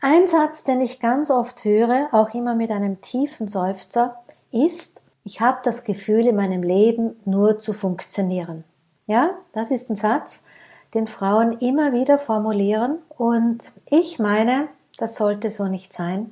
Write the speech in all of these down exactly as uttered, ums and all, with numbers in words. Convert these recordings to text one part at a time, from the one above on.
Ein Satz, den ich ganz oft höre, auch immer mit einem tiefen Seufzer, ist: Ich habe das Gefühl, in meinem Leben nur zu funktionieren. Ja, das ist ein Satz, den Frauen immer wieder formulieren, und ich meine, das sollte so nicht sein.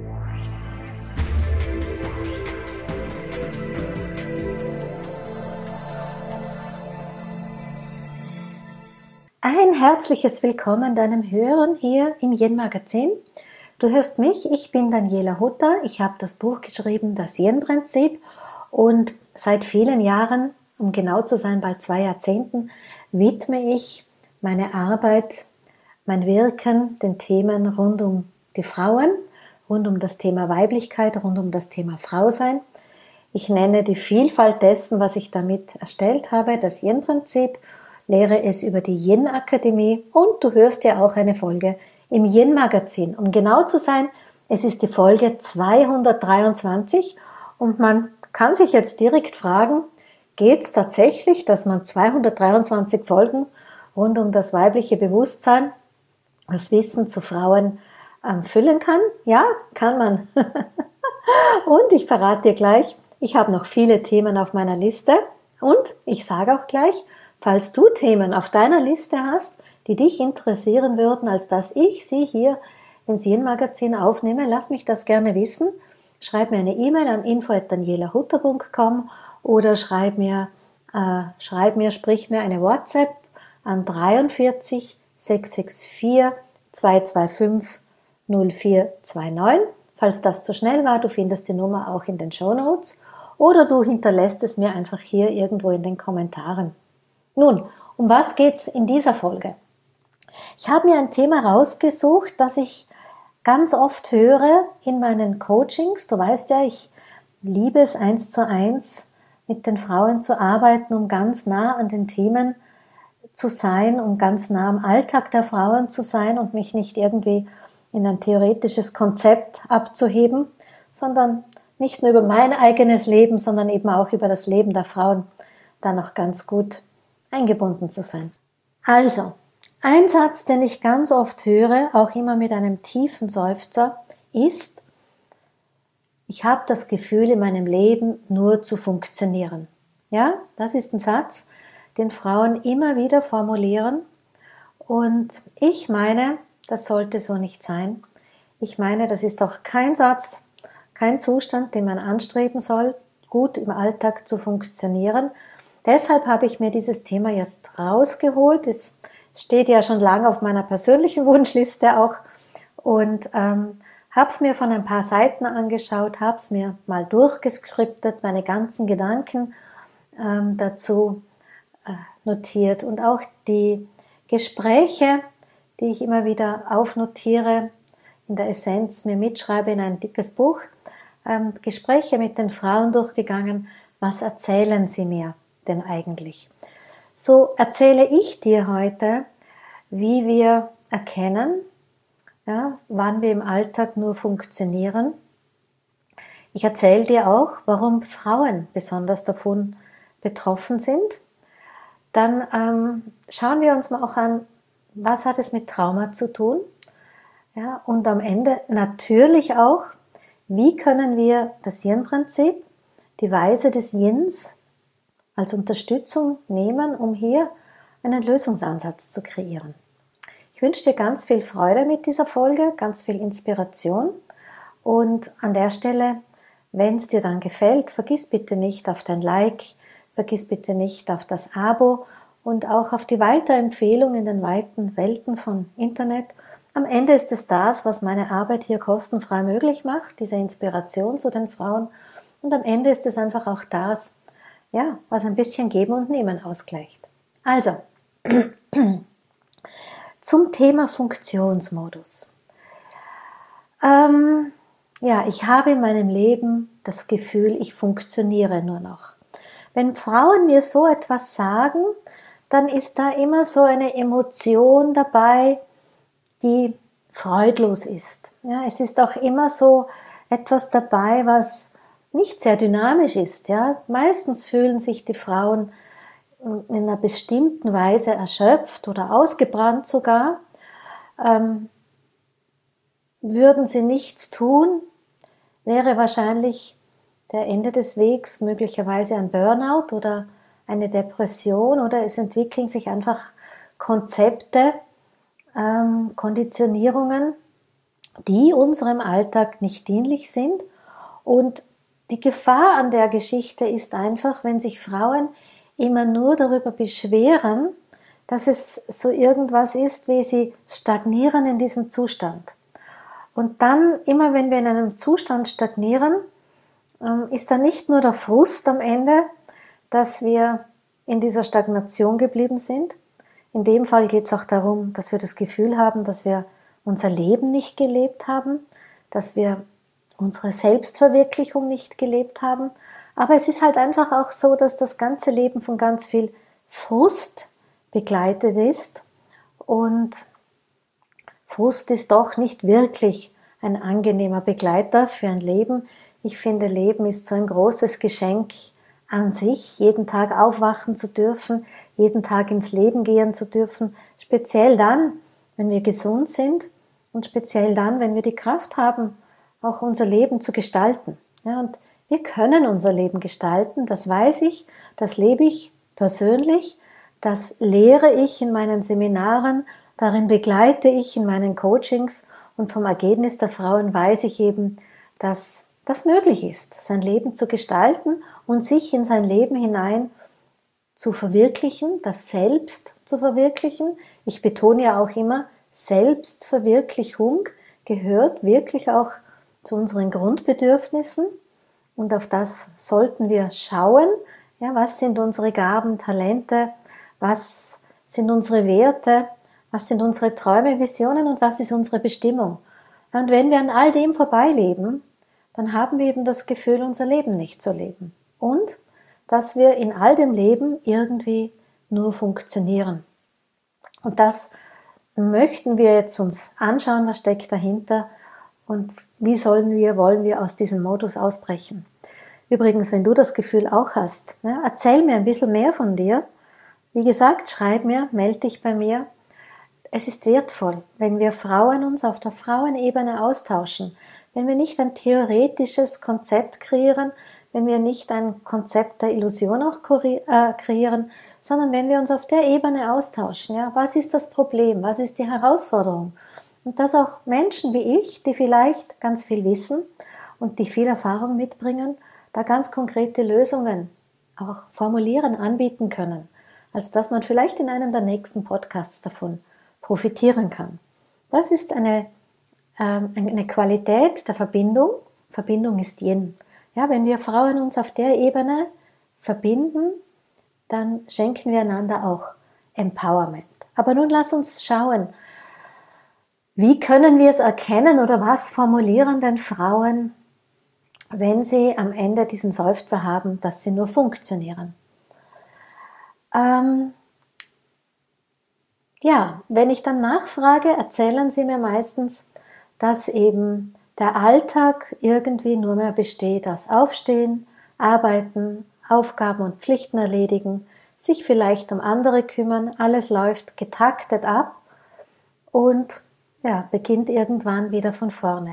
Ein herzliches Willkommen deinem Hören hier im Yin-Magazin. Du hörst mich, ich bin Daniela Hutter, ich habe das Buch geschrieben, das Yin-Prinzip, und seit vielen Jahren, um genau zu sein, bald zwei Jahrzehnten, widme ich meine Arbeit, mein Wirken den Themen rund um die Frauen, rund um das Thema Weiblichkeit, rund um das Thema Frausein. Ich nenne die Vielfalt dessen, was ich damit erstellt habe, das Yin-Prinzip, lehre es über die Yin-Akademie, und du hörst ja auch eine Folge im Yin-Magazin. Um genau zu sein, es ist die Folge zweihundertdreiundzwanzig, und man kann sich jetzt direkt fragen, geht es tatsächlich, dass man zweihundertdreiundzwanzig Folgen rund um das weibliche Bewusstsein, das Wissen zu Frauen ähm, füllen kann? Ja, kann man. Und ich verrate dir gleich, ich habe noch viele Themen auf meiner Liste, und ich sage auch gleich, falls du Themen auf deiner Liste hast, die dich interessieren würden, als dass ich sie hier ins Yin-Magazin aufnehme, lass mich das gerne wissen. Schreib mir eine E-Mail an info at daniela hutter punkt com oder schreib mir, äh, schreib mir, sprich mir eine WhatsApp an dreiundvierzig sechs sechs vier zwei zwei fünf null vier zwei neun. Falls das zu schnell war, du findest die Nummer auch in den Shownotes, oder du hinterlässt es mir einfach hier irgendwo in den Kommentaren. Nun, um was geht's in dieser Folge? Ich habe mir ein Thema rausgesucht, das ich ganz oft höre in meinen Coachings. Du weißt ja, ich liebe es, eins zu eins mit den Frauen zu arbeiten, um ganz nah an den Themen zu sein, um ganz nah am Alltag der Frauen zu sein und mich nicht irgendwie in ein theoretisches Konzept abzuheben, sondern nicht nur über mein eigenes Leben, sondern eben auch über das Leben der Frauen da noch ganz gut eingebunden zu sein. Also, ein Satz, den ich ganz oft höre, auch immer mit einem tiefen Seufzer, ist: Ich habe das Gefühl, in meinem Leben nur zu funktionieren. Ja, das ist ein Satz, den Frauen immer wieder formulieren, und ich meine, das sollte so nicht sein. Ich meine, das ist auch kein Satz, kein Zustand, den man anstreben soll, gut im Alltag zu funktionieren. Deshalb habe ich mir dieses Thema jetzt rausgeholt. Es steht ja schon lange auf meiner persönlichen Wunschliste auch, und ähm, habe es mir von ein paar Seiten angeschaut, habe es mir mal durchgeskriptet, meine ganzen Gedanken ähm, dazu äh, notiert, und auch die Gespräche, die ich immer wieder aufnotiere, in der Essenz mir mitschreibe in ein dickes Buch, ähm, Gespräche mit den Frauen durchgegangen. Was erzählen sie mir denn eigentlich? So erzähle ich dir heute, wie wir erkennen, ja, wann wir im Alltag nur funktionieren. Ich erzähle dir auch, warum Frauen besonders davon betroffen sind. Dann ähm, schauen wir uns mal auch an, was hat es mit Trauma zu tun? Ja, und am Ende natürlich auch, wie können wir das Yin-Prinzip, die Weise des Yins, als Unterstützung nehmen, um hier einen Lösungsansatz zu kreieren. Ich wünsche dir ganz viel Freude mit dieser Folge, ganz viel Inspiration, und an der Stelle, wenn es dir dann gefällt, vergiss bitte nicht auf dein Like, vergiss bitte nicht auf das Abo und auch auf die Weiterempfehlung in den weiten Welten von Internet. Am Ende ist es das, was meine Arbeit hier kostenfrei möglich macht, diese Inspiration zu den Frauen, und am Ende ist es einfach auch das, ja, was ein bisschen Geben und Nehmen ausgleicht. Also, zum Thema Funktionsmodus. Ähm, ja, ich habe in meinem Leben das Gefühl, ich funktioniere nur noch. Wenn Frauen mir so etwas sagen, dann ist da immer so eine Emotion dabei, die freudlos ist. Ja, es ist auch immer so etwas dabei, was nicht sehr dynamisch ist. Ja, meistens fühlen sich die Frauen in einer bestimmten Weise erschöpft oder ausgebrannt sogar. Ähm, würden sie nichts tun, wäre wahrscheinlich der Ende des Wegs möglicherweise ein Burnout oder eine Depression, oder es entwickeln sich einfach Konzepte, ähm, Konditionierungen, die unserem Alltag nicht dienlich sind. Und die Gefahr an der Geschichte ist einfach, wenn sich Frauen immer nur darüber beschweren, dass es so irgendwas ist, wie sie stagnieren in diesem Zustand. Und dann, immer wenn wir in einem Zustand stagnieren, ist dann nicht nur der Frust am Ende, dass wir in dieser Stagnation geblieben sind. In dem Fall geht es auch darum, dass wir das Gefühl haben, dass wir unser Leben nicht gelebt haben, dass wir unsere Selbstverwirklichung nicht gelebt haben. Aber es ist halt einfach auch so, dass das ganze Leben von ganz viel Frust begleitet ist. Und Frust ist doch nicht wirklich ein angenehmer Begleiter für ein Leben. Ich finde, Leben ist so ein großes Geschenk an sich, jeden Tag aufwachen zu dürfen, jeden Tag ins Leben gehen zu dürfen, speziell dann, wenn wir gesund sind und speziell dann, wenn wir die Kraft haben, auch unser Leben zu gestalten. Ja, und wir können unser Leben gestalten, das weiß ich, das lebe ich persönlich, das lehre ich in meinen Seminaren, darin begleite ich in meinen Coachings, und vom Ergebnis der Frauen weiß ich eben, dass das möglich ist, sein Leben zu gestalten und sich in sein Leben hinein zu verwirklichen, das Selbst zu verwirklichen. Ich betone ja auch immer, Selbstverwirklichung gehört wirklich auch zu unseren Grundbedürfnissen, und auf das sollten wir schauen. Ja, was sind unsere Gaben, Talente, was sind unsere Werte, was sind unsere Träume, Visionen und was ist unsere Bestimmung. Und wenn wir an all dem vorbeileben, dann haben wir eben das Gefühl, unser Leben nicht zu leben. Und dass wir in all dem Leben irgendwie nur funktionieren. Und das möchten wir jetzt uns anschauen, was steckt dahinter und wie sollen wir, wollen wir aus diesem Modus ausbrechen. Übrigens, wenn du das Gefühl auch hast, ja, erzähl mir ein bisschen mehr von dir. Wie gesagt, schreib mir, melde dich bei mir. Es ist wertvoll, wenn wir Frauen uns auf der Frauenebene austauschen, wenn wir nicht ein theoretisches Konzept kreieren, wenn wir nicht ein Konzept der Illusion auch kreieren, sondern wenn wir uns auf der Ebene austauschen. Ja, was ist das Problem? Was ist die Herausforderung? Und dass auch Menschen wie ich, die vielleicht ganz viel wissen und die viel Erfahrung mitbringen, da ganz konkrete Lösungen auch formulieren, anbieten können, als dass man vielleicht in einem der nächsten Podcasts davon profitieren kann. Das ist eine, ähm, eine Qualität der Verbindung. Verbindung ist Yin. Ja, wenn wir Frauen uns auf der Ebene verbinden, dann schenken wir einander auch Empowerment. Aber nun lass uns schauen, wie können wir es erkennen oder was formulieren denn Frauen, wenn sie am Ende diesen Seufzer haben, dass sie nur funktionieren. Ähm, ja, wenn ich dann nachfrage, erzählen sie mir meistens, dass eben der Alltag irgendwie nur mehr besteht aus Aufstehen, Arbeiten, Aufgaben und Pflichten erledigen, sich vielleicht um andere kümmern, alles läuft getaktet ab und ja, beginnt irgendwann wieder von vorne.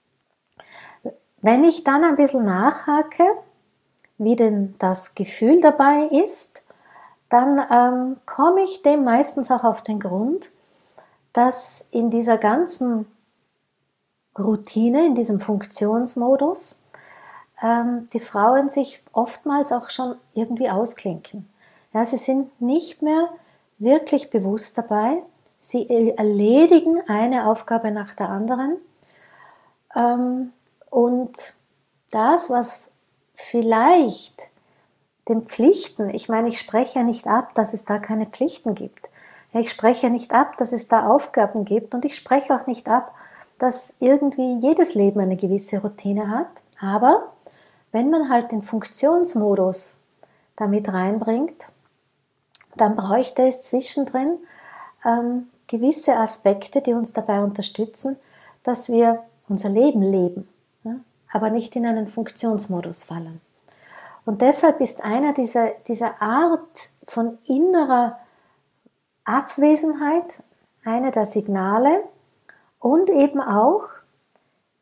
Wenn ich dann ein bisschen nachhake, wie denn das Gefühl dabei ist, dann ähm, komme ich dem meistens auch auf den Grund, dass in dieser ganzen Routine, in diesem Funktionsmodus, ähm, die Frauen sich oftmals auch schon irgendwie ausklinken. Ja, sie sind nicht mehr wirklich bewusst dabei, sie erledigen eine Aufgabe nach der anderen, ähm, und das, was vielleicht den Pflichten, ich meine, ich spreche ja nicht ab, dass es da keine Pflichten gibt. Ich spreche ja nicht ab, dass es da Aufgaben gibt, und ich spreche auch nicht ab, dass irgendwie jedes Leben eine gewisse Routine hat. Aber wenn man halt den Funktionsmodus damit reinbringt, dann bräuchte es zwischendrin ähm, gewisse Aspekte, die uns dabei unterstützen, dass wir unser Leben leben, ja, aber nicht in einen Funktionsmodus fallen. Und deshalb ist einer dieser, dieser Art von innerer Abwesenheit eine der Signale und eben auch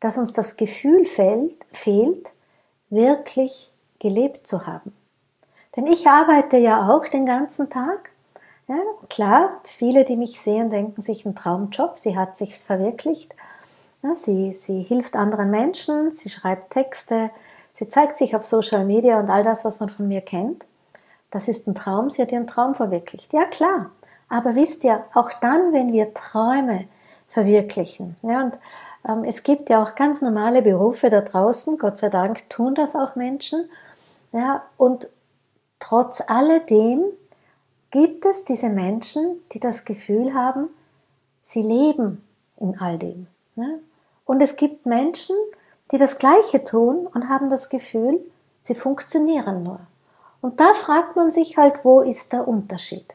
dass uns das Gefühl fehlt, fehlt, wirklich gelebt zu haben. Denn ich arbeite ja auch den ganzen Tag. Ja, klar, viele, die mich sehen, denken sich einen Traumjob, sie hat sich's verwirklicht. Ja, sie, sie hilft anderen Menschen, sie schreibt Texte, sie zeigt sich auf Social Media und all das, was man von mir kennt. Das ist ein Traum, sie hat ihren Traum verwirklicht. Ja, klar. Aber wisst ihr, auch dann, wenn wir Träume verwirklichen, ja, und ähm, es gibt ja auch ganz normale Berufe da draußen, Gott sei Dank tun das auch Menschen, ja, und trotz alledem gibt es diese Menschen, die das Gefühl haben, sie leben in all dem. Ja? Und es gibt Menschen, die das Gleiche tun und haben das Gefühl, sie funktionieren nur. Und da fragt man sich halt, wo ist der Unterschied?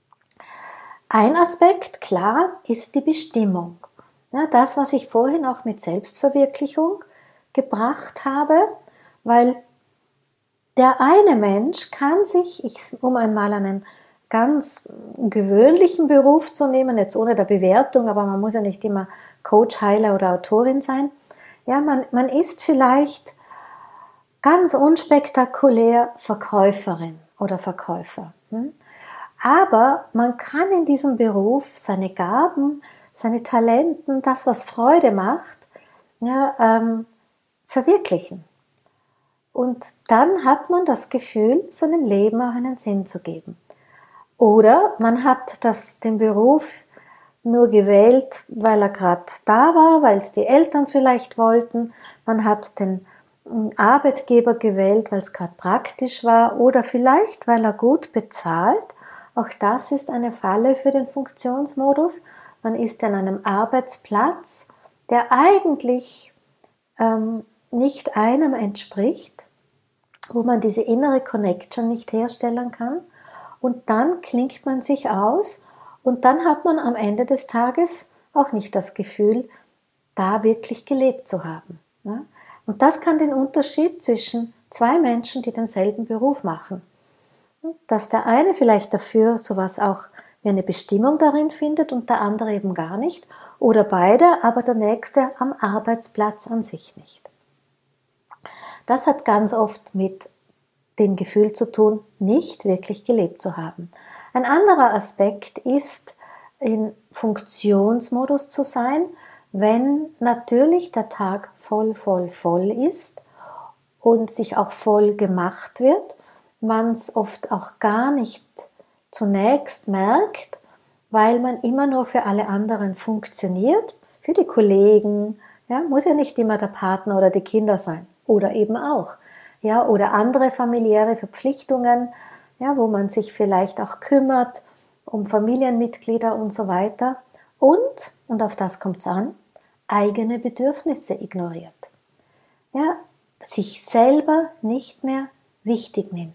Ein Aspekt, klar, ist die Bestimmung. Ja, das, was ich vorhin auch mit Selbstverwirklichung gebracht habe, weil der eine Mensch kann sich, ich, um einmal einen ganz gewöhnlichen Beruf zu nehmen, jetzt ohne der Bewertung, aber man muss ja nicht immer Coach, Heiler oder Autorin sein. Ja, man, man ist vielleicht ganz unspektakulär Verkäuferin oder Verkäufer. Aber man kann in diesem Beruf seine Gaben, seine Talenten, das, was Freude macht, ja, ähm, verwirklichen. Und dann hat man das Gefühl, seinem Leben auch einen Sinn zu geben. Oder man hat das, den Beruf nur gewählt, weil er gerade da war, weil es die Eltern vielleicht wollten. Man hat den Arbeitgeber gewählt, weil es gerade praktisch war oder vielleicht, weil er gut bezahlt. Auch das ist eine Falle für den Funktionsmodus. Man ist an einem Arbeitsplatz, der eigentlich ähm, nicht einem entspricht, wo man diese innere Connection nicht herstellen kann. Und dann klingt man sich aus und dann hat man am Ende des Tages auch nicht das Gefühl, da wirklich gelebt zu haben. Und das kann den Unterschied zwischen zwei Menschen, die denselben Beruf machen. Dass der eine vielleicht dafür sowas auch wie eine Bestimmung darin findet und der andere eben gar nicht. Oder beide, aber der nächste am Arbeitsplatz an sich nicht. Das hat ganz oft mit dem Gefühl zu tun, nicht wirklich gelebt zu haben. Ein anderer Aspekt ist, in Funktionsmodus zu sein, wenn natürlich der Tag voll, voll, voll ist und sich auch voll gemacht wird, man es oft auch gar nicht zunächst merkt, weil man immer nur für alle anderen funktioniert, für die Kollegen, ja, muss ja nicht immer der Partner oder die Kinder sein, oder eben auch. Ja, oder andere familiäre Verpflichtungen, ja, wo man sich vielleicht auch kümmert um Familienmitglieder und so weiter. Und, und auf das kommt es an, eigene Bedürfnisse ignoriert. Ja, sich selber nicht mehr wichtig nimmt.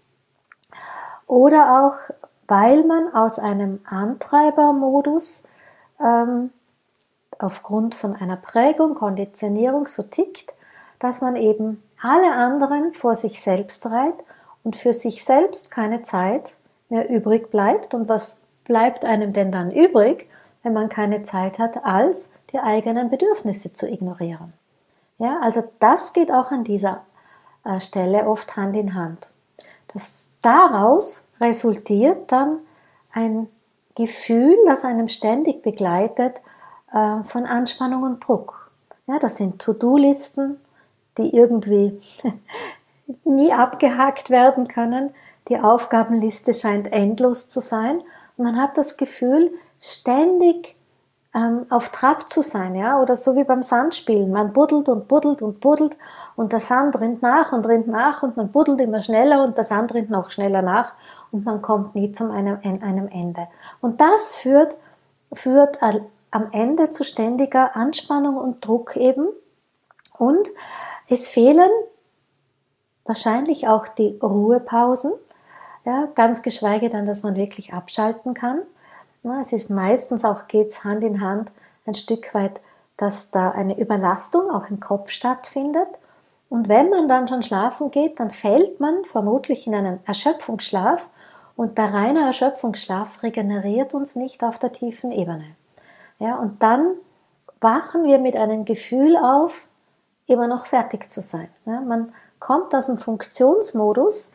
Oder auch, weil man aus einem Antreibermodus ähm, aufgrund von einer Prägung, Konditionierung so tickt, dass man eben alle anderen vor sich selbst reiht und für sich selbst keine Zeit mehr übrig bleibt. Und was bleibt einem denn dann übrig, wenn man keine Zeit hat, als die eigenen Bedürfnisse zu ignorieren? Ja, also das geht auch an dieser äh, Stelle oft Hand in Hand. Das daraus resultiert dann ein Gefühl, das einem ständig begleitet, äh, von Anspannung und Druck. Ja, das sind To-Do-Listen, die irgendwie nie abgehakt werden können. Die Aufgabenliste scheint endlos zu sein. Und man hat das Gefühl, ständig ähm, auf Trab zu sein, ja, oder so wie beim Sandspielen. Man buddelt und buddelt und buddelt und der Sand rinnt nach und rinnt nach und man buddelt immer schneller und der Sand rinnt noch schneller nach und man kommt nie zu einem, einem Ende. Und das führt, führt am Ende zu ständiger Anspannung und Druck eben. Und es fehlen wahrscheinlich auch die Ruhepausen, ja, ganz geschweige dann, dass man wirklich abschalten kann. Ja, es ist meistens auch, geht's Hand in Hand ein Stück weit, dass da eine Überlastung auch im Kopf stattfindet. Und wenn man dann schon schlafen geht, dann fällt man vermutlich in einen Erschöpfungsschlaf und der reine Erschöpfungsschlaf regeneriert uns nicht auf der tiefen Ebene. Ja, und dann wachen wir mit einem Gefühl auf, immer noch fertig zu sein. Ja, man kommt aus dem Funktionsmodus.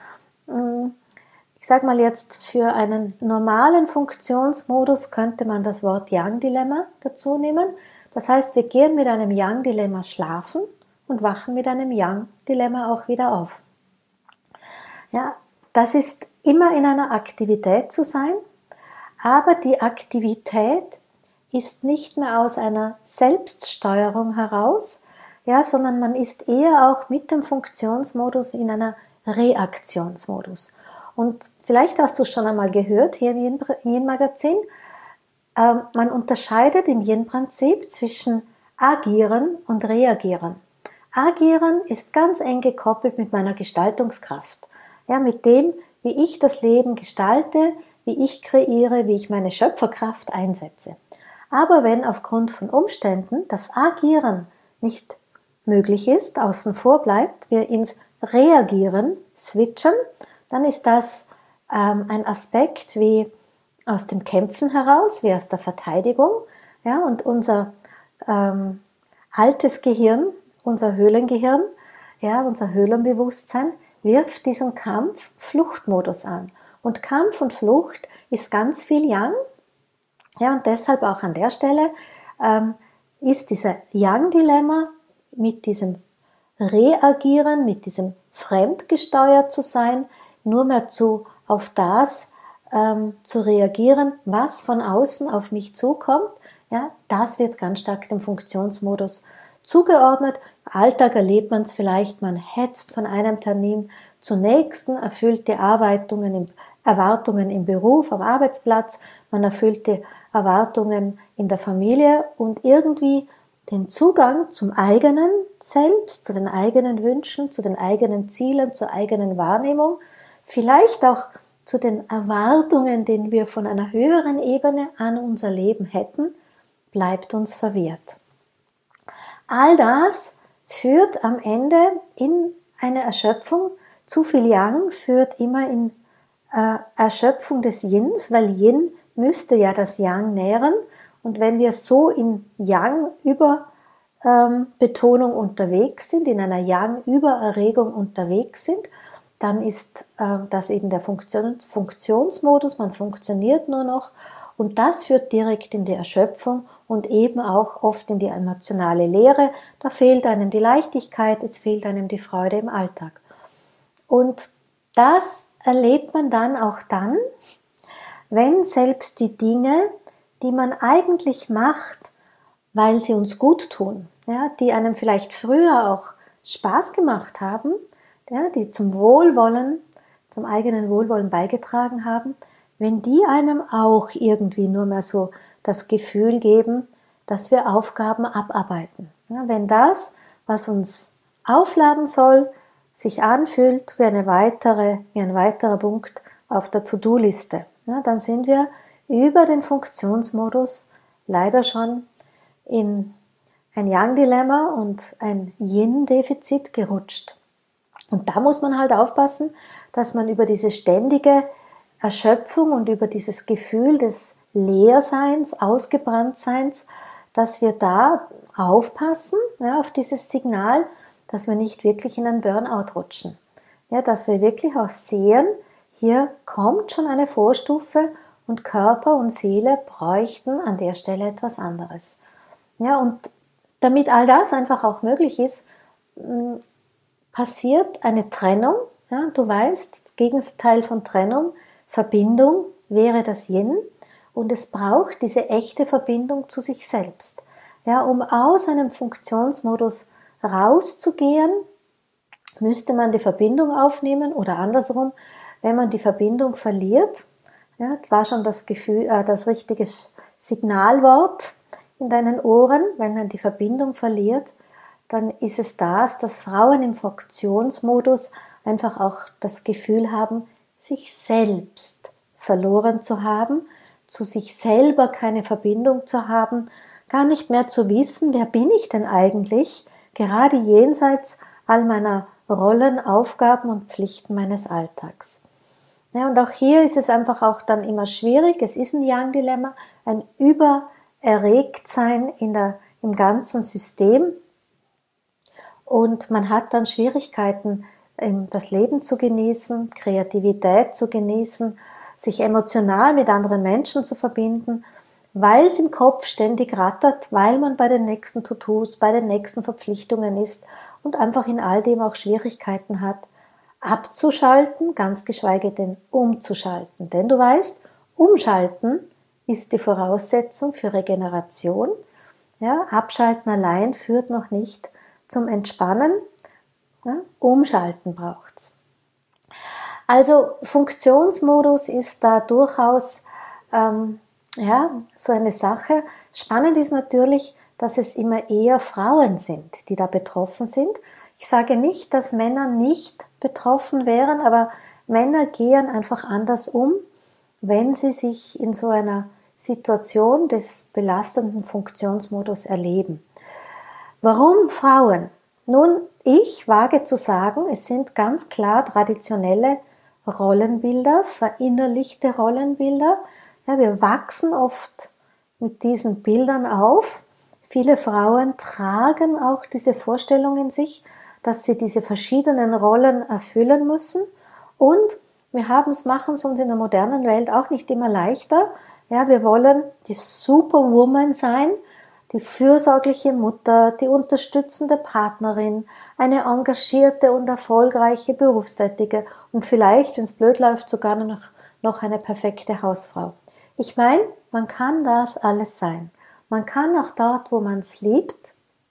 Ich sage mal jetzt, für einen normalen Funktionsmodus könnte man das Wort Yang-Dilemma dazu nehmen. Das heißt, wir gehen mit einem Yang-Dilemma schlafen und wachen mit einem Yang-Dilemma auch wieder auf. Ja, das ist immer in einer Aktivität zu sein, aber die Aktivität ist nicht mehr aus einer Selbststeuerung heraus, ja, sondern man ist eher auch mit dem Funktionsmodus in einer Reaktionsmodus. Und vielleicht hast du es schon einmal gehört hier im Yin-Magazin, äh, man unterscheidet im Yin-Prinzip zwischen Agieren und Reagieren. Agieren ist ganz eng gekoppelt mit meiner Gestaltungskraft, ja, mit dem, wie ich das Leben gestalte, wie ich kreiere, wie ich meine Schöpferkraft einsetze. Aber wenn aufgrund von Umständen das Agieren nicht möglich ist, außen vor bleibt, wir ins Reagieren switchen, dann ist das ähm, ein Aspekt wie aus dem Kämpfen heraus, wie aus der Verteidigung. Ja, und unser ähm, altes Gehirn, unser Höhlengehirn, ja, unser Höhlenbewusstsein wirft diesen Kampf-Fluchtmodus an. Und Kampf und Flucht ist ganz viel Yang. Ja, und deshalb auch an der Stelle ähm, ist dieser Yang-Dilemma mit diesem Reagieren, mit diesem fremdgesteuert zu sein, nur mehr zu auf das ähm, zu reagieren, was von außen auf mich zukommt. Ja, das wird ganz stark dem Funktionsmodus zugeordnet. Im Alltag erlebt man es vielleicht, man hetzt von einem Termin zum nächsten, erfüllt die Erwartungen im, Erwartungen im Beruf, am Arbeitsplatz, man erfüllt die Erwartungen in der Familie und irgendwie den Zugang zum eigenen Selbst, zu den eigenen Wünschen, zu den eigenen Zielen, zur eigenen Wahrnehmung, vielleicht auch zu den Erwartungen, die wir von einer höheren Ebene an unser Leben hätten, bleibt uns verwehrt. All das führt am Ende in eine Erschöpfung. Zu viel Yang führt immer in äh, Erschöpfung des Yins, weil Yin müsste ja das Yang nähren. Und wenn wir so in Yang-Überbetonung ähm, unterwegs sind, in einer Yang-Übererregung unterwegs sind, dann ist äh, das eben der Funktion, Funktionsmodus, man funktioniert nur noch und das führt direkt in die Erschöpfung und eben auch oft in die emotionale Leere. Da fehlt einem die Leichtigkeit, es fehlt einem die Freude im Alltag. Und das erlebt man dann auch dann, wenn selbst die Dinge, die man eigentlich macht, weil sie uns gut tun, ja, die einem vielleicht früher auch Spaß gemacht haben, ja, die zum Wohlwollen, zum eigenen Wohlwollen beigetragen haben, wenn die einem auch irgendwie nur mehr so das Gefühl geben, dass wir Aufgaben abarbeiten. Ja, wenn das, was uns aufladen soll, sich anfühlt wie, eine weitere, wie ein weiterer Punkt auf der To-Do-Liste, ja, dann sind wir über den Funktionsmodus leider schon in ein Yang-Dilemma und ein Yin-Defizit gerutscht. Und da muss man halt aufpassen, dass man über diese ständige Erschöpfung und über dieses Gefühl des Leerseins, Ausgebranntseins, dass wir da aufpassen, ja, auf dieses Signal, dass wir nicht wirklich in einen Burnout rutschen. Ja, dass wir wirklich auch sehen, hier kommt schon eine Vorstufe und Körper und Seele bräuchten an der Stelle etwas anderes. Ja, und damit all das einfach auch möglich ist, passiert eine Trennung. Ja, du weißt, das Gegenteil von Trennung, Verbindung wäre das Yin und es braucht diese echte Verbindung zu sich selbst. Ja, um aus einem Funktionsmodus rauszugehen, müsste man die Verbindung aufnehmen oder andersrum, wenn man die Verbindung verliert, ja, das war schon das Gefühl, äh, das richtige Signalwort in deinen Ohren, wenn man die Verbindung verliert, dann ist es das, dass Frauen im Funktionsmodus einfach auch das Gefühl haben, sich selbst verloren zu haben, zu sich selber keine Verbindung zu haben, gar nicht mehr zu wissen, wer bin ich denn eigentlich, gerade jenseits all meiner Rollen, Aufgaben und Pflichten meines Alltags. Ja, und auch hier ist es einfach auch dann immer schwierig, es ist ein Yang-Dilemma, ein Übererregtsein in der, im ganzen System und man hat dann Schwierigkeiten, das Leben zu genießen, Kreativität zu genießen, sich emotional mit anderen Menschen zu verbinden, weil es im Kopf ständig rattert, weil man bei den nächsten To-Dos, bei den nächsten Verpflichtungen ist und einfach in all dem auch Schwierigkeiten hat, abzuschalten, ganz geschweige denn umzuschalten. Denn du weißt, umschalten ist die Voraussetzung für Regeneration. Ja, abschalten allein führt noch nicht zum Entspannen. Ja, umschalten braucht's. Also Funktionsmodus ist da durchaus ähm, ja, so eine Sache. Spannend ist natürlich, dass es immer eher Frauen sind, die da betroffen sind. Ich sage nicht, dass Männer nicht betroffen wären, aber Männer gehen einfach anders um, wenn sie sich in so einer Situation des belastenden Funktionsmodus erleben. Warum Frauen? Nun, ich wage zu sagen, es sind ganz klar traditionelle Rollenbilder, verinnerlichte Rollenbilder. Ja, wir wachsen oft mit diesen Bildern auf. Viele Frauen tragen auch diese Vorstellung in sich, dass sie diese verschiedenen Rollen erfüllen müssen. Und wir haben es, machen es uns in der modernen Welt auch nicht immer leichter. Ja, wir wollen die Superwoman sein, die fürsorgliche Mutter, die unterstützende Partnerin, eine engagierte und erfolgreiche Berufstätige und vielleicht, wenn es blöd läuft, sogar noch, noch eine perfekte Hausfrau. Ich meine, man kann das alles sein. Man kann auch dort, wo man es liebt,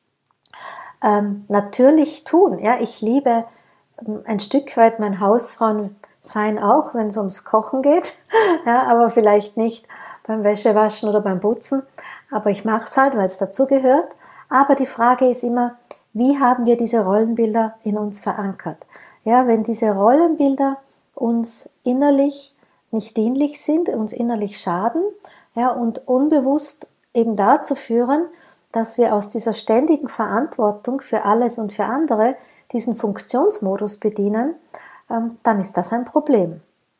ähm, natürlich tun. Ja, ich liebe ähm, ein Stück weit mein Hausfrauensein auch, wenn es ums Kochen geht, ja, aber vielleicht nicht beim Wäschewaschen oder beim Putzen. Aber ich mache es halt, weil es dazugehört. Aber die Frage ist immer, wie haben wir diese Rollenbilder in uns verankert? Ja, wenn diese Rollenbilder uns innerlich nicht dienlich sind, uns innerlich schaden, ja, und unbewusst eben dazu führen, dass wir aus dieser ständigen Verantwortung für alles und für andere diesen Funktionsmodus bedienen, ähm, dann ist das ein Problem.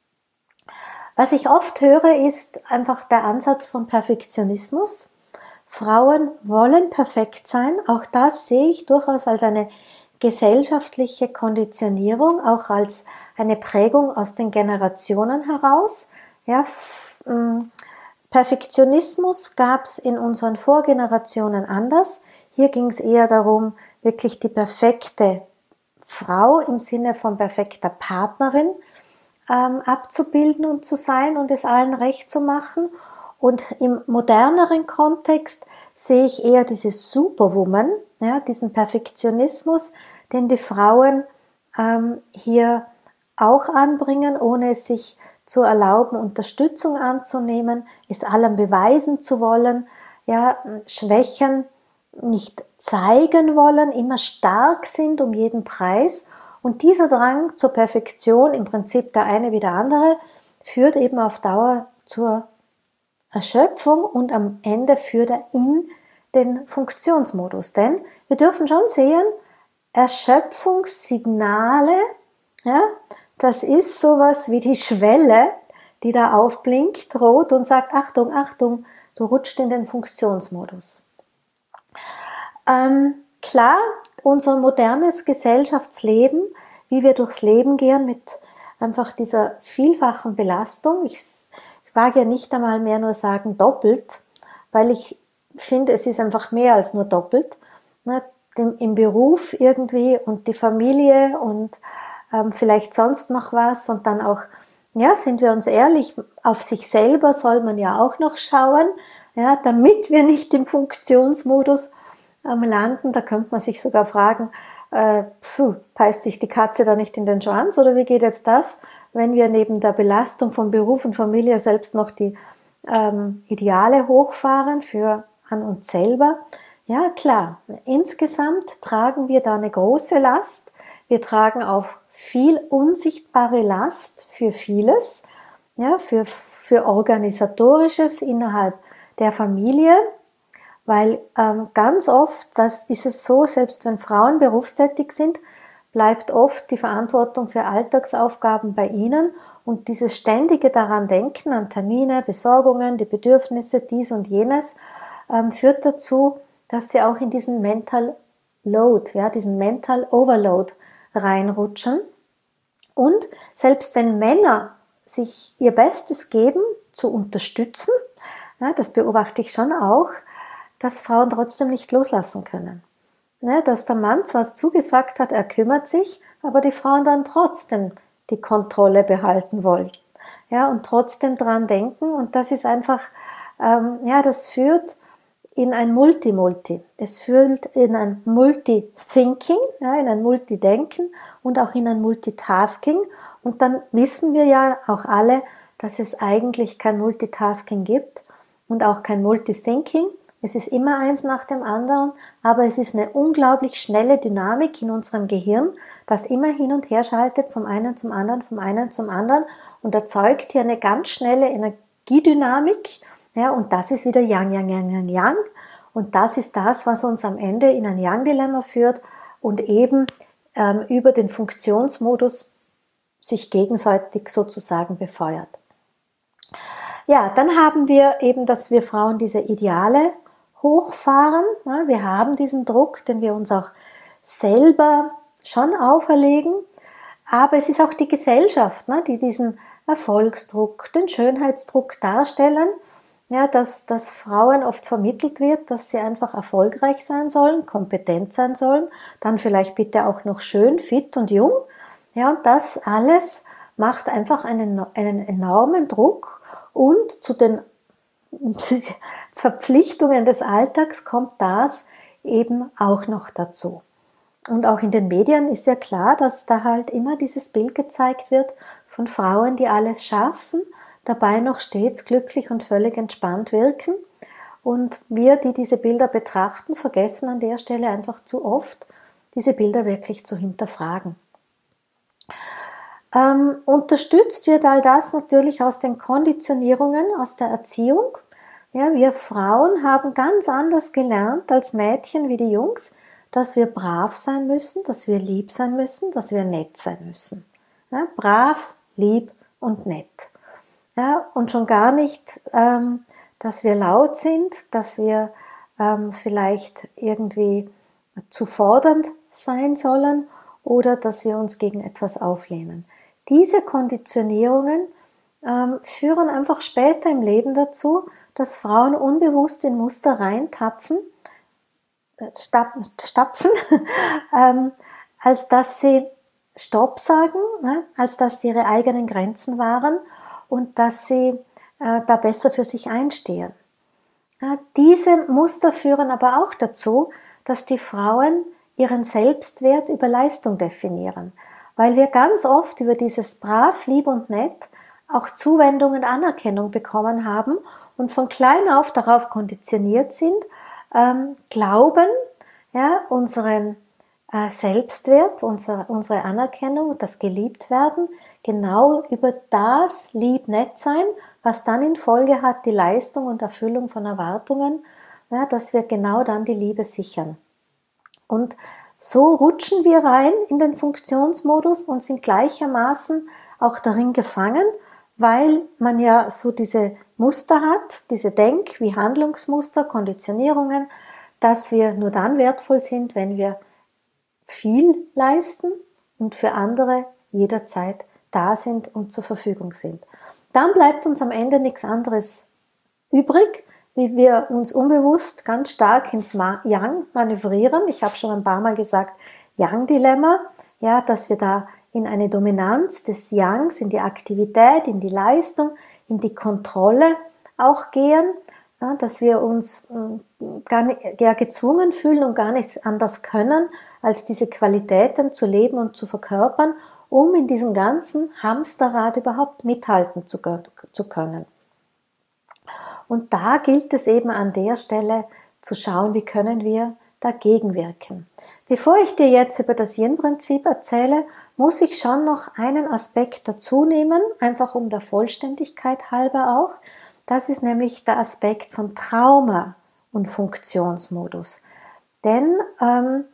Was ich oft höre, ist einfach der Ansatz von Perfektionismus. Frauen wollen perfekt sein. Auch das sehe ich durchaus als eine gesellschaftliche Konditionierung, auch als eine Prägung aus den Generationen heraus. Ja, f- m- Perfektionismus gab es in unseren Vorgenerationen anders. Hier ging es eher darum, wirklich die perfekte Frau im Sinne von perfekter Partnerin ähm, abzubilden und zu sein und es allen recht zu machen. Und im moderneren Kontext sehe ich eher diese Superwoman, ja, diesen Perfektionismus, den die Frauen ähm, hier auch anbringen, ohne es sich zu erlauben, Unterstützung anzunehmen, es allem beweisen zu wollen, ja, Schwächen nicht zeigen wollen, immer stark sind um jeden Preis. Und dieser Drang zur Perfektion, im Prinzip der eine wie der andere, führt eben auf Dauer zur Erschöpfung und am Ende führt er in den Funktionsmodus. Denn wir dürfen schon sehen, Erschöpfungssignale, ja, das ist sowas wie die Schwelle, die da aufblinkt, rot und sagt, Achtung, Achtung, du rutscht in den Funktionsmodus. Ähm, klar, unser modernes Gesellschaftsleben, wie wir durchs Leben gehen mit einfach dieser vielfachen Belastung, ich, ich wage ja nicht einmal mehr nur sagen doppelt, weil ich finde, es ist einfach mehr als nur doppelt, ne, im, im Beruf irgendwie und die Familie und ähm, vielleicht sonst noch was und dann auch, ja, sind wir uns ehrlich, auf sich selber soll man ja auch noch schauen, ja, damit wir nicht im Funktionsmodus ähm, landen. Da könnte man sich sogar fragen, äh, pfuh, beißt sich die Katze da nicht in den Schwanz oder wie geht jetzt das, wenn wir neben der Belastung von Beruf und Familie selbst noch die ähm, Ideale hochfahren für an uns selber? Ja, klar, insgesamt tragen wir da eine große Last. Wir tragen auch viel unsichtbare Last für vieles, ja, für, für Organisatorisches innerhalb der Familie, weil ähm, ganz oft, das ist es so, selbst wenn Frauen berufstätig sind, bleibt oft die Verantwortung für Alltagsaufgaben bei ihnen und dieses ständige daran denken, an Termine, Besorgungen, die Bedürfnisse, dies und jenes, ähm, führt dazu, dass sie auch in diesen Mental Load, ja, diesen Mental Overload reinrutschen. Und selbst wenn Männer sich ihr Bestes geben, zu unterstützen, ja, das beobachte ich schon auch, dass Frauen trotzdem nicht loslassen können. Ja, dass der Mann zwar zugesagt hat, er kümmert sich, aber die Frauen dann trotzdem die Kontrolle behalten wollen. Ja, und trotzdem dran denken. Und das ist einfach, ähm, ja, das führt in ein Multi-Multi. Es führt in ein Multi-Thinking, ja, in ein Multi-Denken und auch in ein Multitasking. Und dann wissen wir ja auch alle, dass es eigentlich kein Multitasking gibt und auch kein Multi-Thinking. Es ist immer eins nach dem anderen, aber es ist eine unglaublich schnelle Dynamik in unserem Gehirn, das immer hin und her schaltet, vom einen zum anderen, vom einen zum anderen und erzeugt hier eine ganz schnelle Energiedynamik. Ja, und das ist wieder Yang, Yang, Yang, Yang, Yang. Und das ist das, was uns am Ende in ein Yang-Dilemma führt und eben ähm, über den Funktionsmodus sich gegenseitig sozusagen befeuert. Ja, dann haben wir eben, dass wir Frauen diese Ideale hochfahren. Ja, wir haben diesen Druck, den wir uns auch selber schon auferlegen. Aber es ist auch die Gesellschaft, ne, die diesen Erfolgsdruck, den Schönheitsdruck darstellen. Ja, dass, dass Frauen oft vermittelt wird, dass sie einfach erfolgreich sein sollen, kompetent sein sollen, dann vielleicht bitte auch noch schön, fit und jung. Ja, und das alles macht einfach einen, einen enormen Druck und zu den Verpflichtungen des Alltags kommt das eben auch noch dazu. Und auch in den Medien ist ja klar, dass da halt immer dieses Bild gezeigt wird von Frauen, die alles schaffen, dabei noch stets glücklich und völlig entspannt wirken. Und wir, die diese Bilder betrachten, vergessen an der Stelle einfach zu oft, diese Bilder wirklich zu hinterfragen. Ähm, unterstützt wird all das natürlich aus den Konditionierungen, aus der Erziehung. Ja, wir Frauen haben ganz anders gelernt als Mädchen wie die Jungs, dass wir brav sein müssen, dass wir lieb sein müssen, dass wir nett sein müssen. Ja, brav, lieb und nett. Ja, und schon gar nicht, ähm, dass wir laut sind, dass wir ähm, vielleicht irgendwie zu fordernd sein sollen oder dass wir uns gegen etwas auflehnen. Diese Konditionierungen ähm, führen einfach später im Leben dazu, dass Frauen unbewusst in Muster reintapfen, äh, stapfen, ähm, als dass sie Stopp sagen, ne, als dass sie ihre eigenen Grenzen wahren und dass sie äh, da besser für sich einstehen. Ja, diese Muster führen aber auch dazu, dass die Frauen ihren Selbstwert über Leistung definieren, weil wir ganz oft über dieses brav, lieb und nett auch Zuwendung und Anerkennung bekommen haben und von klein auf darauf konditioniert sind, ähm, glauben, ja, unseren äh, Selbstwert, unsere, unsere Anerkennung, das Geliebtwerden, genau über das lieb nett sein, was dann in Folge hat die Leistung und Erfüllung von Erwartungen, ja, dass wir genau dann die Liebe sichern. Und so rutschen wir rein in den Funktionsmodus und sind gleichermaßen auch darin gefangen, weil man ja so diese Muster hat, diese Denk- wie Handlungsmuster, Konditionierungen, dass wir nur dann wertvoll sind, wenn wir viel leisten und für andere jederzeit da sind und zur Verfügung sind. Dann bleibt uns am Ende nichts anderes übrig, wie wir uns unbewusst ganz stark ins Yang manövrieren. Ich habe schon ein paar Mal gesagt, Yang-Dilemma, ja, dass wir da in eine Dominanz des Yangs, in die Aktivität, in die Leistung, in die Kontrolle auch gehen, ja, dass wir uns äh, gar nicht, ja, gezwungen fühlen und gar nicht anders können, als diese Qualitäten zu leben und zu verkörpern, um in diesem ganzen Hamsterrad überhaupt mithalten zu, zu können. Und da gilt es eben an der Stelle zu schauen, wie können wir dagegen wirken. Bevor ich dir jetzt über das Yin-Prinzip erzähle, muss ich schon noch einen Aspekt dazu nehmen, einfach um der Vollständigkeit halber auch. Das ist nämlich der Aspekt von Trauma und Funktionsmodus. Denn ähm,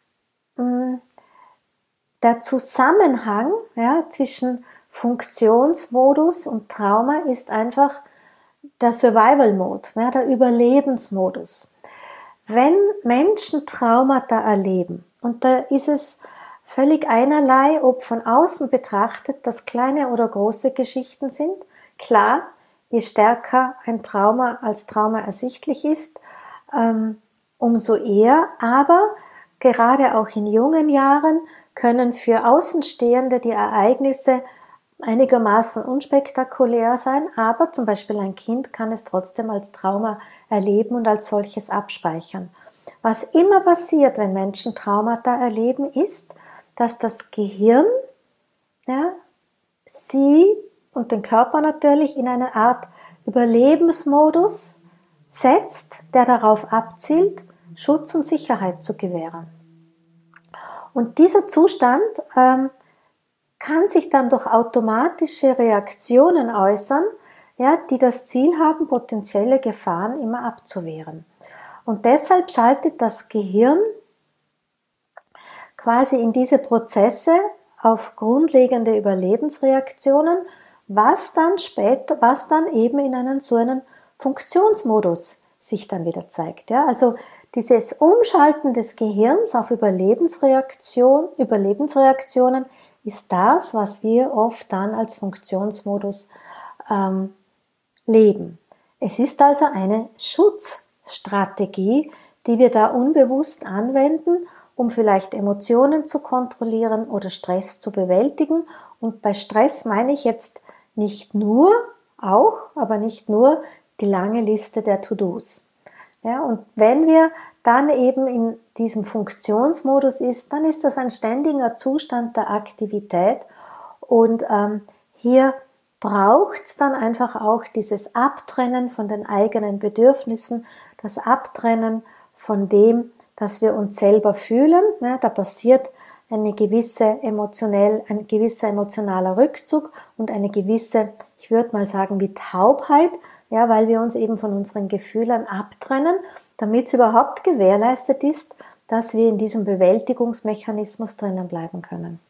der Zusammenhang, ja, zwischen Funktionsmodus und Trauma ist einfach der Survival-Mode, ja, der Überlebensmodus. wenn Menschen Traumata erleben, und da ist es völlig einerlei, ob von außen betrachtet das kleine oder große Geschichten sind. Klar, je stärker ein Trauma als Trauma ersichtlich ist, ähm, umso eher, aber gerade auch in jungen Jahren können für Außenstehende die Ereignisse einigermaßen unspektakulär sein, aber zum Beispiel ein Kind kann es trotzdem als Trauma erleben und als solches abspeichern. Was immer passiert, wenn Menschen Traumata erleben, ist, dass das Gehirn, ja, sie und den Körper natürlich in eine Art Überlebensmodus setzt, der darauf abzielt, Schutz und Sicherheit zu gewähren. Und dieser Zustand ähm, kann sich dann durch automatische Reaktionen äußern, ja, die das Ziel haben, potenzielle Gefahren immer abzuwehren. Und deshalb schaltet das Gehirn quasi in diese Prozesse auf grundlegende Überlebensreaktionen, was dann später, was dann eben in einen so einen Funktionsmodus sich dann wieder zeigt. Ja? Also dieses Umschalten des Gehirns auf Überlebensreaktion, Überlebensreaktionen ist das, was wir oft dann als Funktionsmodus ähm, leben. Es ist also eine Schutzstrategie, die wir da unbewusst anwenden, um vielleicht Emotionen zu kontrollieren oder Stress zu bewältigen. Und bei Stress meine ich jetzt nicht nur, auch, aber nicht nur die lange Liste der To-Dos. Ja, und wenn wir dann eben in diesem Funktionsmodus ist, dann ist das ein ständiger Zustand der Aktivität und ähm, hier braucht es dann einfach auch dieses Abtrennen von den eigenen Bedürfnissen, das Abtrennen von dem, dass wir uns selber fühlen. Ja, da passiert eine gewisse emotionell, ein gewisser emotionaler Rückzug und eine gewisse, ich würde mal sagen, wie Taubheit, ja, weil wir uns eben von unseren Gefühlen abtrennen, damit es überhaupt gewährleistet ist, dass wir in diesem Bewältigungsmechanismus drinnen bleiben können.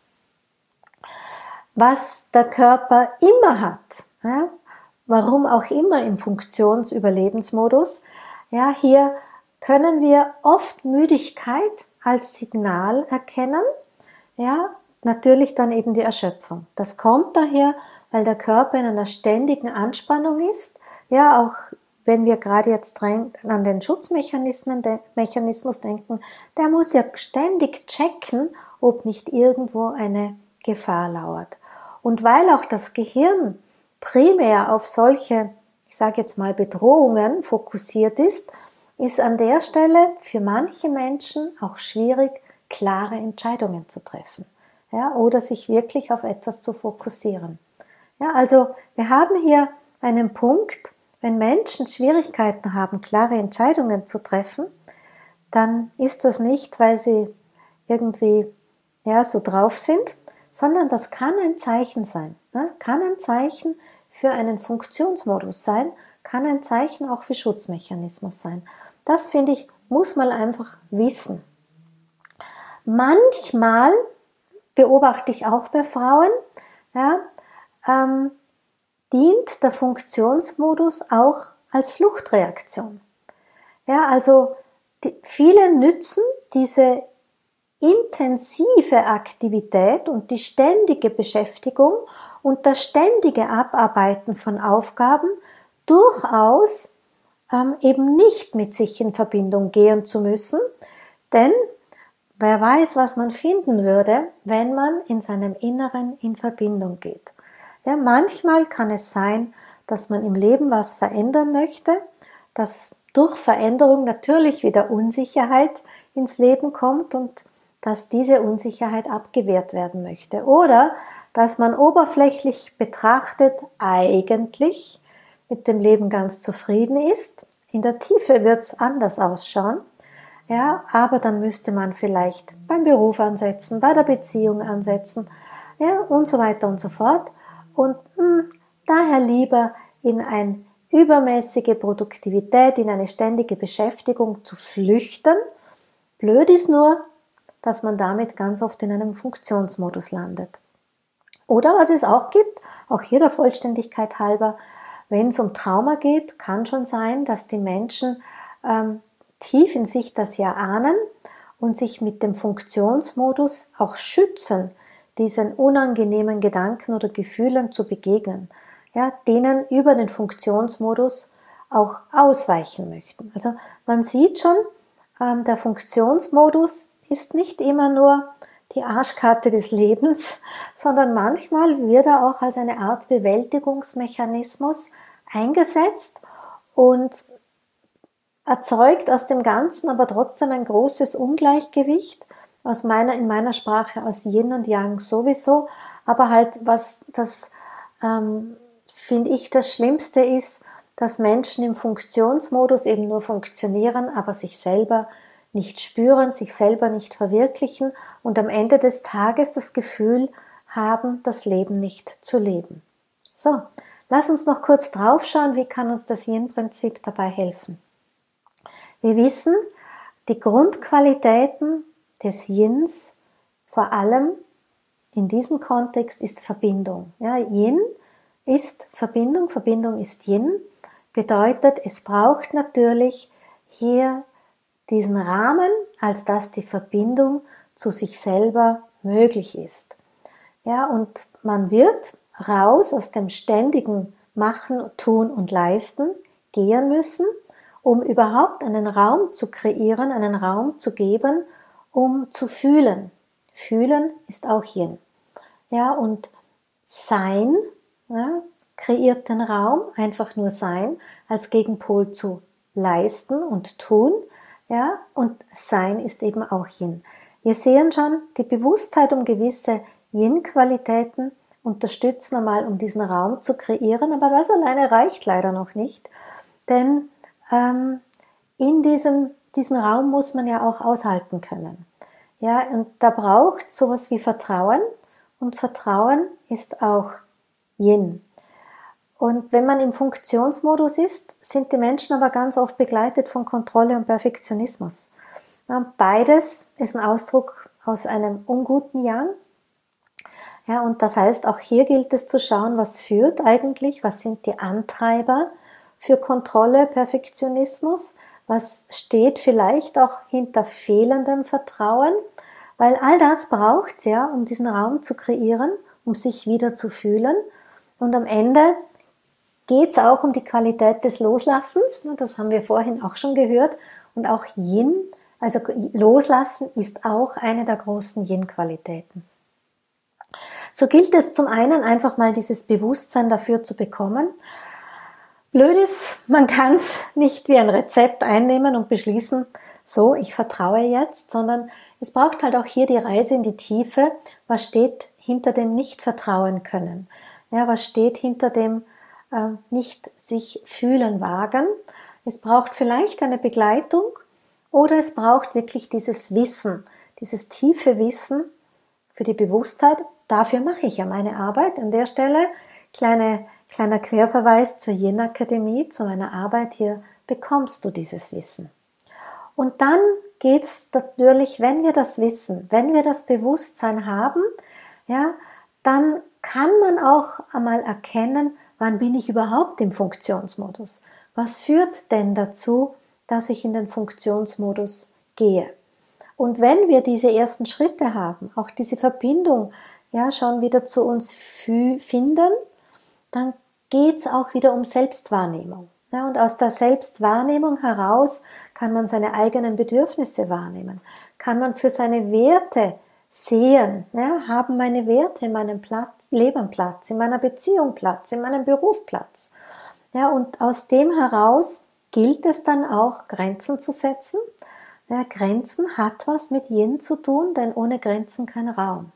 Was der Körper immer hat, ja, warum auch immer im Funktionsüberlebensmodus, ja, hier können wir oft Müdigkeit als Signal erkennen, ja, natürlich dann eben die Erschöpfung. Das kommt daher, weil der Körper in einer ständigen Anspannung ist, ja, auch wenn wir gerade jetzt an den Schutzmechanismen, den Mechanismus denken, der muss ja ständig checken, ob nicht irgendwo eine Gefahr lauert. Und weil auch das Gehirn primär auf solche, ich sage jetzt mal Bedrohungen fokussiert ist, ist an der Stelle für manche Menschen auch schwierig, klare Entscheidungen zu treffen, ja, oder sich wirklich auf etwas zu fokussieren. Ja, also wir haben hier einen Punkt, wenn Menschen Schwierigkeiten haben, klare Entscheidungen zu treffen, dann ist das nicht, weil sie irgendwie ja, so drauf sind, sondern das kann ein Zeichen sein. Ne? Kann ein Zeichen für einen Funktionsmodus sein, kann ein Zeichen auch für Schutzmechanismus sein. Das, finde ich, muss man einfach wissen. Manchmal beobachte ich auch bei Frauen, ja, ähm, dient der Funktionsmodus auch als Fluchtreaktion. Ja, also die, viele nützen diese intensive Aktivität und die ständige Beschäftigung und das ständige Abarbeiten von Aufgaben durchaus ähm, eben nicht mit sich in Verbindung gehen zu müssen, denn wer weiß, was man finden würde, wenn man in seinem Inneren in Verbindung geht. Ja, manchmal kann es sein, dass man im Leben was verändern möchte, dass durch Veränderung natürlich wieder Unsicherheit ins Leben kommt und dass diese Unsicherheit abgewehrt werden möchte. Oder dass man oberflächlich betrachtet eigentlich mit dem Leben ganz zufrieden ist. In der Tiefe wird es anders ausschauen. Ja, aber dann müsste man vielleicht beim Beruf ansetzen, bei der Beziehung ansetzen, ja, und so weiter und so fort. Und mh, daher lieber in eine übermäßige Produktivität, in eine ständige Beschäftigung zu flüchten. Blöd ist nur, dass man damit ganz oft in einem Funktionsmodus landet. Oder was es auch gibt, auch hier der Vollständigkeit halber, wenn es um Trauma geht, kann schon sein, dass die Menschen ähm, tief in sich das ja ahnen und sich mit dem Funktionsmodus auch schützen, diesen unangenehmen Gedanken oder Gefühlen zu begegnen, ja, denen über den Funktionsmodus auch ausweichen möchten. Also man sieht schon, ähm, der Funktionsmodus ist nicht immer nur die Arschkarte des Lebens, sondern manchmal wird er auch als eine Art Bewältigungsmechanismus eingesetzt und erzeugt aus dem Ganzen aber trotzdem ein großes Ungleichgewicht, aus meiner, in meiner Sprache aus Yin und Yang sowieso, aber halt was das, ähm, finde ich, das Schlimmste ist, dass Menschen im Funktionsmodus eben nur funktionieren, aber sich selber nicht spüren, sich selber nicht verwirklichen und am Ende des Tages das Gefühl haben, das Leben nicht zu leben. So, lass uns noch kurz drauf schauen, wie kann uns das Yin-Prinzip dabei helfen. Wir wissen, die Grundqualitäten des Yins, vor allem in diesem Kontext, ist Verbindung. Ja, Yin ist Verbindung, Verbindung ist Yin, bedeutet, es braucht natürlich hier diesen Rahmen, als dass die Verbindung zu sich selber möglich ist. Ja, und man wird raus aus dem ständigen Machen, Tun und Leisten gehen müssen, um überhaupt einen Raum zu kreieren, einen Raum zu geben, um zu fühlen. Fühlen ist auch Yin. Ja, und Sein, ja, kreiert den Raum, einfach nur Sein, als Gegenpol zu Leisten und Tun. Ja, und Sein ist eben auch Yin. Wir sehen schon, die Bewusstheit um gewisse Yin-Qualitäten unterstützen einmal, um diesen Raum zu kreieren, aber das alleine reicht leider noch nicht, denn ähm, in diesem diesen Raum muss man ja auch aushalten können. Ja, und da braucht sowas wie Vertrauen, und Vertrauen ist auch Yin. Und wenn man im Funktionsmodus ist, sind die Menschen aber ganz oft begleitet von Kontrolle und Perfektionismus. Beides ist ein Ausdruck aus einem unguten Yang. Ja, und das heißt, auch hier gilt es zu schauen, was führt eigentlich, was sind die Antreiber für Kontrolle, Perfektionismus, was steht vielleicht auch hinter fehlendem Vertrauen, weil all das braucht es ja, um diesen Raum zu kreieren, um sich wieder zu fühlen. Und am Ende geht es auch um die Qualität des Loslassens, das haben wir vorhin auch schon gehört, und auch Yin, also Loslassen ist auch eine der großen Yin-Qualitäten. So gilt es zum einen einfach mal dieses Bewusstsein dafür zu bekommen. Blöd ist, man kann es nicht wie ein Rezept einnehmen und beschließen, so, ich vertraue jetzt, sondern es braucht halt auch hier die Reise in die Tiefe. Was steht hinter dem Nicht-Vertrauen können? Ja, was steht hinter dem äh, nicht sich fühlen wagen? Es braucht vielleicht eine Begleitung oder es braucht wirklich dieses Wissen, dieses tiefe Wissen für die Bewusstheit. Dafür mache ich ja meine Arbeit. An der Stelle kleine, kleiner Querverweis zur Yin-Akademie, zu meiner Arbeit. Hier bekommst du dieses Wissen. Und dann geht es natürlich, wenn wir das wissen, wenn wir das Bewusstsein haben, ja, dann kann man auch einmal erkennen, wann bin ich überhaupt im Funktionsmodus? Was führt denn dazu, dass ich in den Funktionsmodus gehe? Und wenn wir diese ersten Schritte haben, auch diese Verbindung ja schon wieder zu uns finden, dann geht es auch wieder um Selbstwahrnehmung. Ja, und aus der Selbstwahrnehmung heraus kann man seine eigenen Bedürfnisse wahrnehmen, kann man für seine Werte sehen, ja, haben meine Werte in meinem Platz, Leben Platz, in meiner Beziehung Platz, in meinem Beruf Platz. Ja, und aus dem heraus gilt es dann auch, Grenzen zu setzen. Ja, Grenzen hat was mit Yin zu tun, denn ohne Grenzen kein Raum.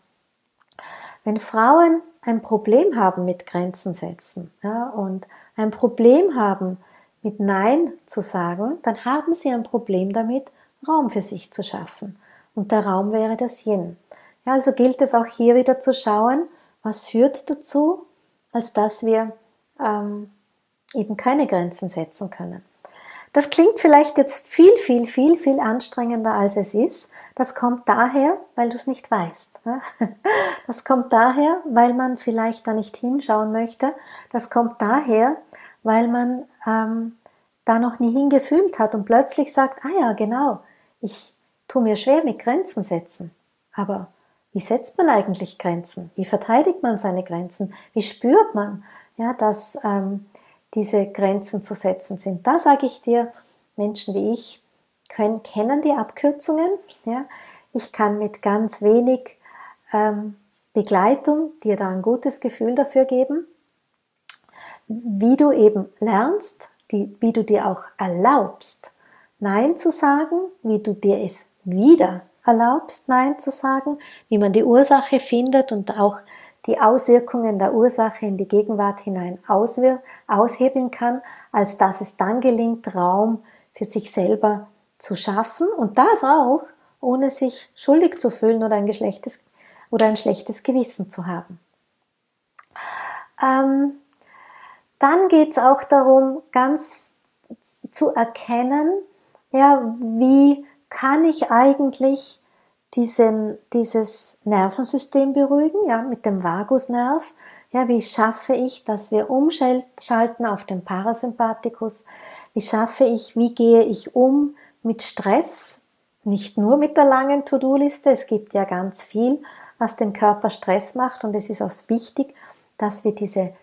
Wenn Frauen ein Problem haben mit Grenzen setzen, ja, und ein Problem haben mit Nein zu sagen, dann haben sie ein Problem damit, Raum für sich zu schaffen. Und der Raum wäre das Yin. Ja, also gilt es auch hier wieder zu schauen, was führt dazu, als dass wir ähm, eben keine Grenzen setzen können. Das klingt vielleicht jetzt viel, viel, viel, viel anstrengender, als es ist. Das kommt daher, weil du es nicht weißt. Das kommt daher, weil man vielleicht da nicht hinschauen möchte. Das kommt daher, weil man ähm, da noch nie hingefühlt hat und plötzlich sagt, ah ja, genau, ich tue mir schwer mit Grenzen setzen. Aber wie setzt man eigentlich Grenzen? Wie verteidigt man seine Grenzen? Wie spürt man, ja, dass ähm, diese Grenzen zu setzen sind? Da sage ich dir, Menschen wie ich können, kennen die Abkürzungen. Ja? Ich kann mit ganz wenig ähm, Begleitung dir da ein gutes Gefühl dafür geben, wie du eben lernst, die, wie du dir auch erlaubst, Nein zu sagen, wie du dir es wieder erlaubst, Nein zu sagen, wie man die Ursache findet und auch die Auswirkungen der Ursache in die Gegenwart hinein auswir- aushebeln kann, als dass es dann gelingt, Raum für sich selber zu schaffen und das auch, ohne sich schuldig zu fühlen oder ein schlechtes, oder ein schlechtes Gewissen zu haben. Ähm, dann geht es auch darum, ganz zu erkennen, ja, wie kann ich eigentlich diesen, dieses Nervensystem beruhigen, ja, mit dem Vagusnerv. Ja, wie schaffe ich, dass wir umschalten auf den Parasympathikus? Wie schaffe ich, wie gehe ich um mit Stress? Nicht nur mit der langen To-Do-Liste, es gibt ja ganz viel, was dem Körper Stress macht und es ist auch wichtig, dass wir diese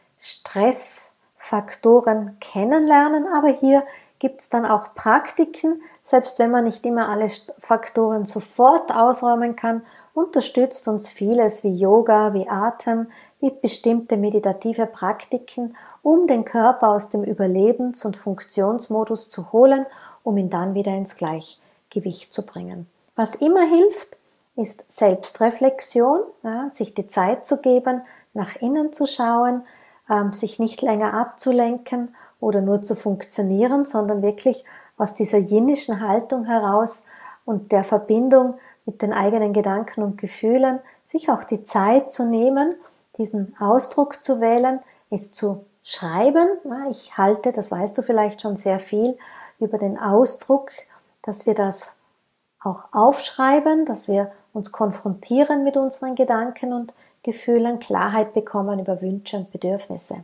Stressfaktoren kennenlernen, aber hier gibt es dann auch Praktiken, selbst wenn man nicht immer alle Faktoren sofort ausräumen kann, unterstützt uns vieles wie Yoga, wie Atem, wie bestimmte meditative Praktiken, um den Körper aus dem Überlebens- und Funktionsmodus zu holen, um ihn dann wieder ins Gleichgewicht zu bringen. Was immer hilft, ist Selbstreflexion, ja, sich die Zeit zu geben, nach innen zu schauen, ähm, sich nicht länger abzulenken oder nur zu funktionieren, sondern wirklich aus dieser jinnischen Haltung heraus und der Verbindung mit den eigenen Gedanken und Gefühlen, sich auch die Zeit zu nehmen, diesen Ausdruck zu wählen, es zu schreiben. Ich halte, das weißt du vielleicht schon, sehr viel über den Ausdruck, dass wir das auch aufschreiben, dass wir uns konfrontieren mit unseren Gedanken und Gefühlen, Klarheit bekommen über Wünsche und Bedürfnisse.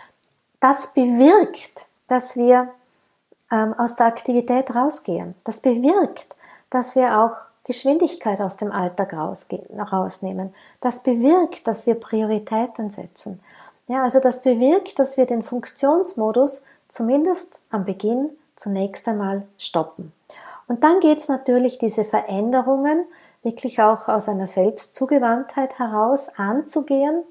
Das bewirkt, dass wir ähm, aus der Aktivität rausgehen. Das bewirkt, dass wir auch Geschwindigkeit aus dem Alltag rausnehmen. Das bewirkt, dass wir Prioritäten setzen. Ja, also das bewirkt, dass wir den Funktionsmodus zumindest am Beginn zunächst einmal stoppen. Und dann geht es natürlich, diese Veränderungen wirklich auch aus einer Selbstzugewandtheit heraus anzugehen,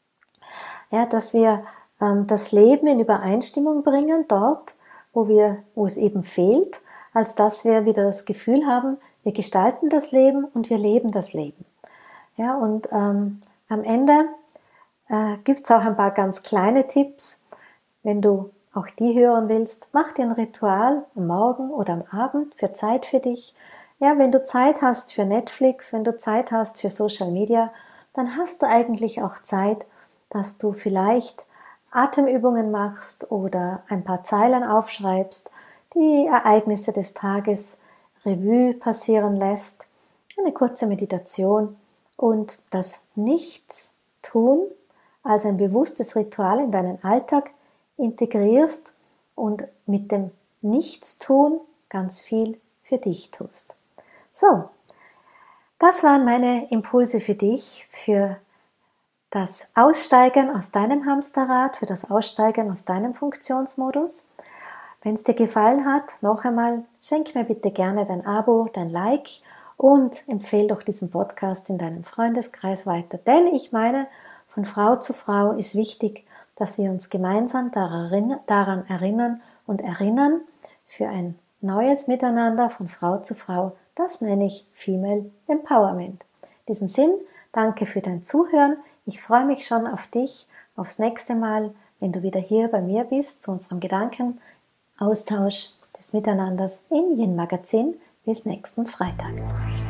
ja, dass wir ähm, das Leben in Übereinstimmung bringen, dort, wo, wir, wo es eben fehlt, als dass wir wieder das Gefühl haben, wir gestalten das Leben und wir leben das Leben. Ja, und ähm, am Ende äh, gibt es auch ein paar ganz kleine Tipps, wenn du auch die hören willst. Mach dir ein Ritual am Morgen oder am Abend für Zeit für dich. Ja, wenn du Zeit hast für Netflix, wenn du Zeit hast für Social Media, dann hast du eigentlich auch Zeit, dass du vielleicht Atemübungen machst oder ein paar Zeilen aufschreibst, die Ereignisse des Tages Revue passieren lässt, eine kurze Meditation und das Nichtstun als ein bewusstes Ritual in deinen Alltag integrierst und mit dem Nichtstun ganz viel für dich tust. So, das waren meine Impulse für dich, für das Aussteigen aus deinem Hamsterrad, für das Aussteigen aus deinem Funktionsmodus. Wenn es dir gefallen hat, noch einmal, schenk mir bitte gerne dein Abo, dein Like und empfehle doch diesen Podcast in deinem Freundeskreis weiter. Denn ich meine, von Frau zu Frau ist wichtig, dass wir uns gemeinsam daran erinnern und erinnern für ein neues Miteinander von Frau zu Frau. Das nenne ich Female Empowerment. In diesem Sinn, danke für dein Zuhören. Ich freue mich schon auf dich, aufs nächste Mal, wenn du wieder hier bei mir bist, zu unserem Gedankenaustausch des Miteinanders im Yin Magazin. Bis nächsten Freitag.